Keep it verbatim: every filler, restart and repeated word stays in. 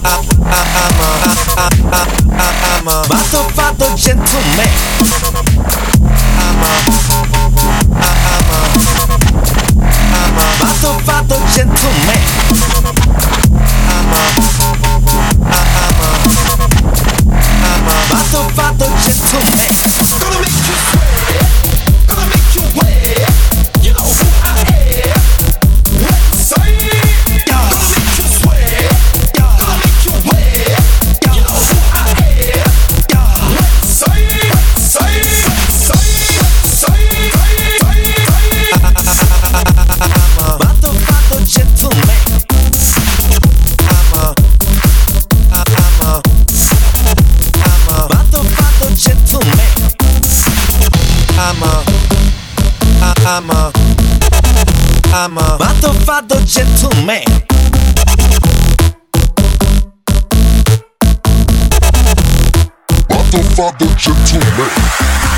I'm a motherfucker gentleman. I'm a, I'm a, I'm a motherfucker gentleman. I'm a, I'm a, I'm a motherfucker gentleman. Gonna make you sweat, gonna make you wet. You know who I am. Let's say it. Gonna make you sweat, gonna make you wet. You know who I am. Let's say it, say it, say it, say it, say it. I'm a motherfucker gentleman. I'm a, I'm a, I'm a motherfucker gentleman. I'm a, I'm a, I'm a motherfucker gentleman. Motherfucker gentleman.